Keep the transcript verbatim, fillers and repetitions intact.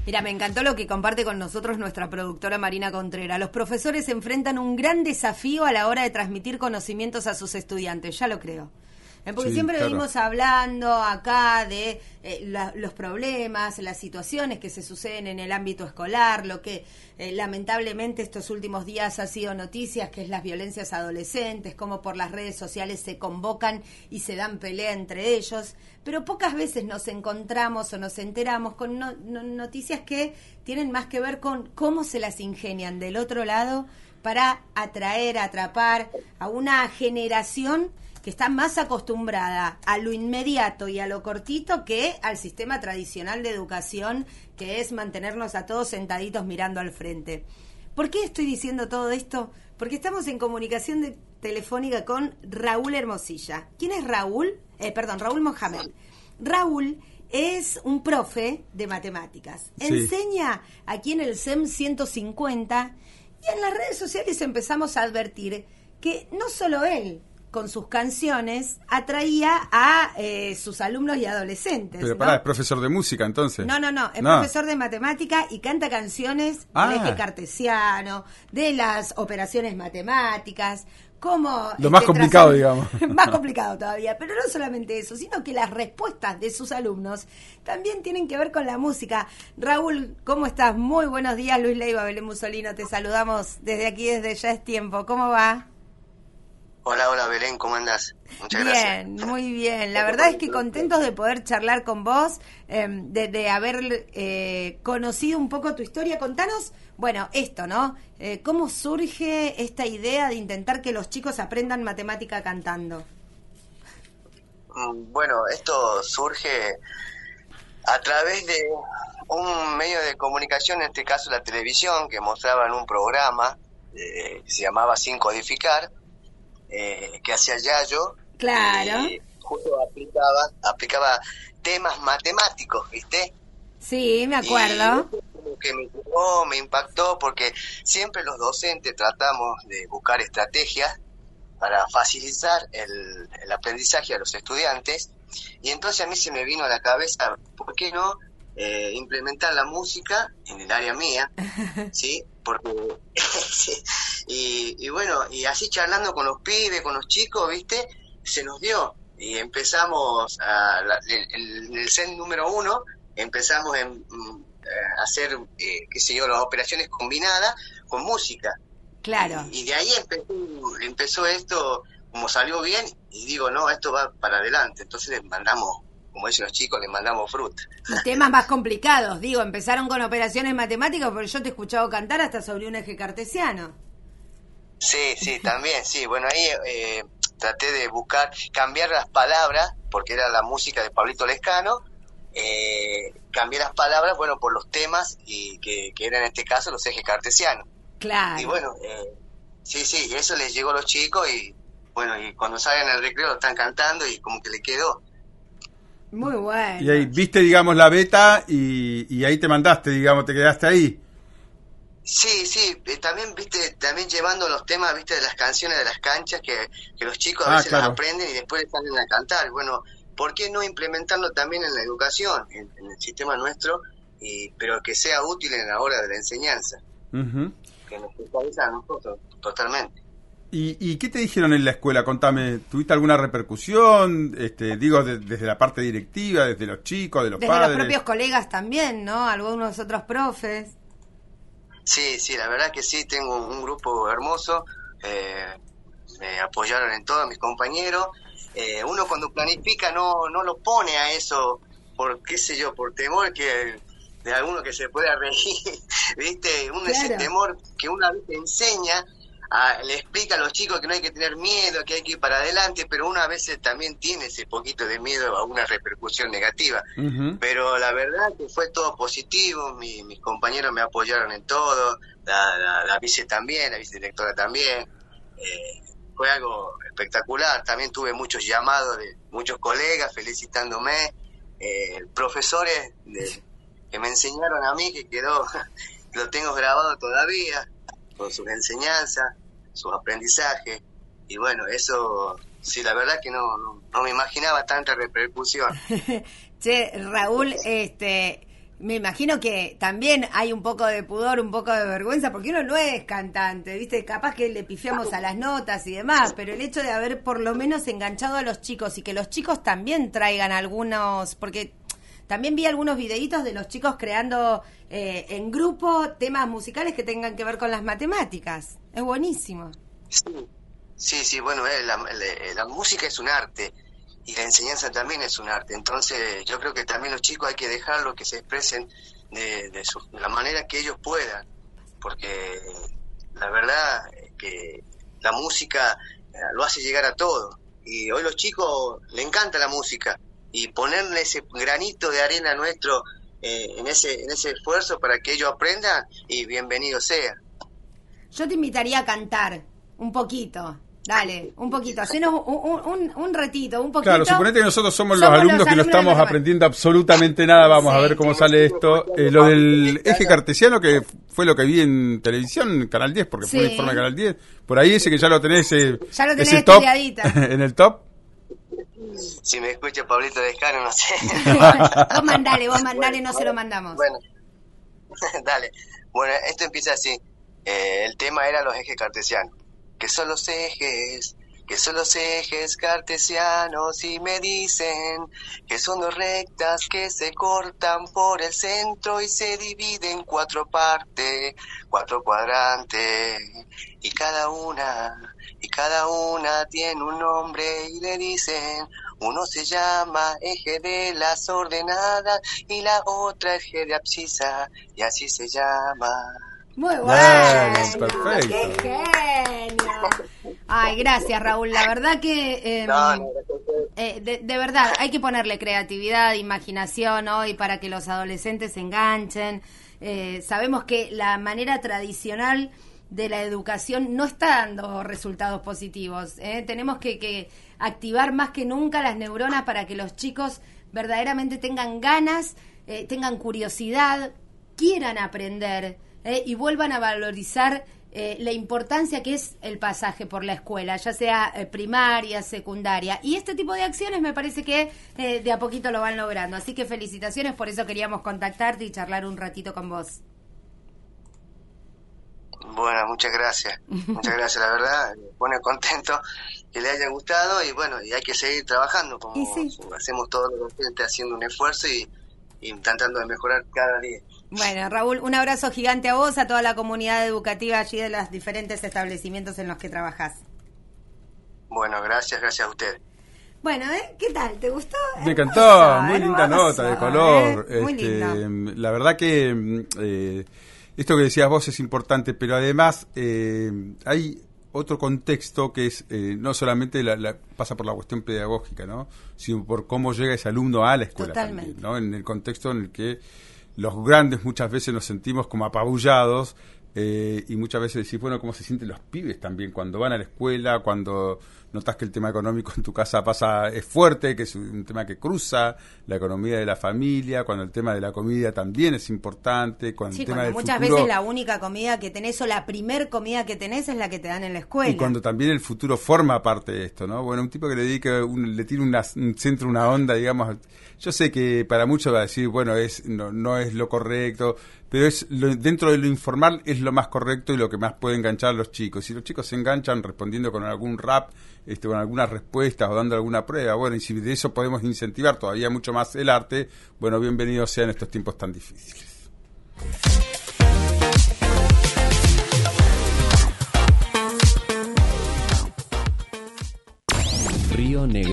Mira, me encantó lo que comparte con nosotros nuestra productora Marina Contreras. Los profesores enfrentan un gran desafío a la hora de transmitir conocimientos a sus estudiantes, ya lo creo. Eh, Porque Sí, siempre claro. venimos hablando acá de eh, la, los problemas, las situaciones que se suceden en el ámbito escolar, lo que eh, lamentablemente estos últimos días ha sido noticias, que es las violencias adolescentes, cómo por las redes sociales se convocan y se dan pelea entre ellos, pero pocas veces nos encontramos o nos enteramos con no, no, noticias que tienen más que ver con cómo se las ingenian del otro lado para atraer, atrapar a una generación que está más acostumbrada a lo inmediato y a lo cortito que al sistema tradicional de educación, que es mantenernos a todos sentaditos mirando al frente. ¿Por qué estoy diciendo todo esto? Porque estamos en comunicación de, telefónica con Raúl Hermosilla. ¿Quién es Raúl? Eh, perdón, Raúl Mohamed. Raúl es un profe de matemáticas. Sí. Enseña aquí en el S E M ciento cincuenta y en las redes sociales empezamos a advertir que no solo él, con sus canciones, atraía a eh, sus alumnos y adolescentes. Pero ¿no? pará, es profesor de música, entonces. No, no, no, es No. profesor de matemática y canta canciones Ah. del eje cartesiano, de las operaciones matemáticas, como... Lo más complicado, digamos. Más complicado todavía, pero no solamente eso, sino que las respuestas de sus alumnos también tienen que ver con la música. Raúl, ¿cómo estás? Muy buenos días, Luis Leiva, Belén Musolino, te saludamos desde aquí, desde Ya es Tiempo. ¿Cómo va? Hola, hola Belén, ¿cómo andás? Muchas Bien, gracias. muy bien. La verdad es que contentos de poder charlar con vos, eh, de, de haber eh, conocido un poco tu historia. Contanos, bueno, esto, ¿no? Eh, ¿Cómo surge esta idea de intentar que los chicos aprendan matemática cantando? Bueno, esto surge a través de un medio de comunicación, en este caso la televisión, que mostraban un programa eh, que se llamaba Sin Codificar, eh, que hacía Yayo. Claro. Y justo aplicaba, aplicaba temas matemáticos, ¿viste? Sí, me acuerdo. Y como que me tocó, me impactó, porque siempre los docentes tratamos de buscar estrategias para facilitar el, el aprendizaje a los estudiantes, y entonces a mí se me vino a la cabeza, ¿por qué no eh, implementar la música en el área mía? ¿Sí? Porque sí, y, y bueno, y así charlando con los pibes, con los chicos, ¿viste? Se nos dio, y empezamos a la, el, el, el C E N número uno, empezamos en, a hacer, eh, qué sé yo, las operaciones combinadas con música. Claro. Y, y de ahí empezó, empezó esto, como salió bien, y digo, no, esto va para adelante. Entonces les mandamos, como dicen los chicos, les mandamos fruta. Y temas más complicados, digo, empezaron con operaciones matemáticas, pero yo te he escuchado cantar hasta sobre un eje cartesiano. Sí, sí, también, sí. Bueno, ahí eh, traté de buscar, cambiar las palabras, porque era la música de Pablito Lescano, eh, cambié las palabras, bueno, por los temas, y que, que eran en este caso los ejes cartesianos. Claro. Y bueno, eh, sí, sí, y eso les llegó a los chicos, y bueno, y cuando salen al recreo lo están cantando y como que le quedó. Muy bueno. Y ahí viste, digamos, la beta y, y ahí te mandaste, digamos, te quedaste ahí. Sí, sí, eh, también, viste, también llevando los temas, viste, de las canciones de las canchas, que, que los chicos a Ah, veces claro. las aprenden y después les salen a cantar. Bueno, ¿por qué no implementarlo también en la educación, en, en el sistema nuestro, y, pero que sea útil en la hora de la enseñanza? Uh-huh. Que nos focaliza a nosotros, totalmente. ¿Y, ¿Y qué te dijeron en la escuela? Contame, ¿tuviste alguna repercusión? Este, digo, de- desde la parte directiva, desde los chicos, de los Desde padres. los propios colegas también, ¿no? Algunos otros profes. Sí, sí, la verdad que sí, tengo un, un grupo hermoso, eh, me apoyaron en todo, mis compañeros. Eh, uno cuando planifica no no lo pone a eso por, qué sé yo, por temor que de alguno que se pueda reír, ¿viste? Uno ese Claro. temor que una vez te enseña, a, le explica a los chicos que no hay que tener miedo, que hay que ir para adelante, pero uno a veces también tiene ese poquito de miedo a una repercusión negativa. Uh-huh. Pero la verdad que fue todo positivo, mi, mis compañeros me apoyaron en todo, la, la, la vice también, la vicedirectora también, eh, fue algo espectacular. También tuve muchos llamados de muchos colegas felicitándome, eh, profesores de, que me enseñaron a mí, que quedó, lo tengo grabado todavía, con sus enseñanzas, sus aprendizajes, y bueno, eso, sí, la verdad que no, no, no me imaginaba tanta repercusión. Che, Raúl, este, Me imagino que también hay un poco de pudor, un poco de vergüenza, porque uno no es cantante, ¿viste? Capaz que le pifiamos a las notas y demás, pero el hecho de haber por lo menos enganchado a los chicos y que los chicos también traigan algunos, porque también vi algunos videitos de los chicos creando eh, en grupo temas musicales que tengan que ver con las matemáticas. Es buenísimo. Sí, sí, sí bueno, eh, la, la, la música es un arte. Y la enseñanza también es un arte, entonces yo creo que también los chicos hay que dejarlo que se expresen de, de, su, de la manera que ellos puedan, porque la verdad es que la música eh, lo hace llegar a todos, y hoy los chicos les encanta la música, y ponerle ese granito de arena nuestro eh, en ese en ese esfuerzo para que ellos aprendan, y bienvenido sea. Yo te invitaría a cantar un poquito. Dale, un poquito, hacenos un, un, un ratito, un poquito. Claro, suponete que nosotros somos, somos los alumnos los que alumnos no estamos aprendiendo absolutamente nada, vamos sí, a ver cómo sale esto. Eh, lo del eje cartesiano, que fue lo que vi en televisión, Canal diez, porque sí. fue un informe de Canal diez, por ahí ese que ya lo tenés, eh, ya lo tenés ese top, en el top. Si me escucha Pablito Lescano, no sé. Vos mandale, vos mandale, no se lo mandamos. Bueno, dale. Bueno, esto empieza así. Eh, el tema era los ejes cartesianos. Que son los ejes, que son los ejes cartesianos y me dicen que son dos rectas que se cortan por el centro y se dividen en cuatro partes, cuatro cuadrantes, y cada una, y cada una tiene un nombre y le dicen, uno se llama eje de las ordenadas y la otra eje de abscisa y así se llama. Muy bueno, vale, perfecto. ¡Qué genio! Ay, gracias, Raúl. La verdad que, eh, no, no, eh, de, de verdad, hay que ponerle creatividad, imaginación hoy para que los adolescentes se enganchen. Eh, sabemos que la manera tradicional de la educación no está dando resultados positivos. ¿eh? Tenemos que, que activar más que nunca las neuronas para que los chicos verdaderamente tengan ganas, eh, tengan curiosidad, quieran aprender. Eh, y vuelvan a valorizar eh, la importancia que es el pasaje por la escuela, ya sea eh, primaria, secundaria. Y este tipo de acciones me parece que eh, de a poquito lo van logrando. Así que felicitaciones, por eso queríamos contactarte y charlar un ratito con vos. Bueno, muchas gracias. Muchas gracias, la verdad. Me pone contento que le haya gustado y bueno, y hay que seguir trabajando como sí. hacemos todos los docentes, haciendo un esfuerzo y, y tratando de mejorar cada día. Bueno, Raúl, un abrazo gigante a vos, a toda la comunidad educativa allí de los diferentes establecimientos en los que trabajás. Bueno, gracias, gracias a usted. Bueno, ¿eh? ¿Qué tal? ¿Te gustó? Me encantó, muy linda nota de color. ¿eh? Muy este, lindo. La verdad que eh, esto que decías vos es importante, pero además eh, hay otro contexto que es eh, no solamente la, la, pasa por la cuestión pedagógica, ¿no? Sino por cómo llega ese alumno a la escuela. Totalmente. También, ¿no? En el contexto en el que los grandes muchas veces nos sentimos como apabullados eh, y muchas veces decís, bueno, ¿cómo se sienten los pibes también cuando van a la escuela, cuando notas que el tema económico en tu casa pasa es fuerte, que es un tema que cruza la economía de la familia, cuando el tema de la comida también es importante, cuando sí, el tema cuando del muchas futuro, veces la única comida que tenés o la primer comida que tenés es la que te dan en la escuela. y cuando también el futuro forma parte de esto, ¿no? Bueno, un tipo que le dedica, un, le tira una, un centro, una onda, digamos, yo sé que para muchos va a decir, bueno, es no, no es lo correcto, pero es lo, dentro de lo informal es lo más correcto y lo que más puede enganchar a los chicos. Si los chicos se enganchan respondiendo con algún rap, este, con algunas respuestas o dando alguna prueba, bueno, y si de eso podemos incentivar todavía mucho más el arte, bueno, bienvenidos sean estos tiempos tan difíciles. Río Negro.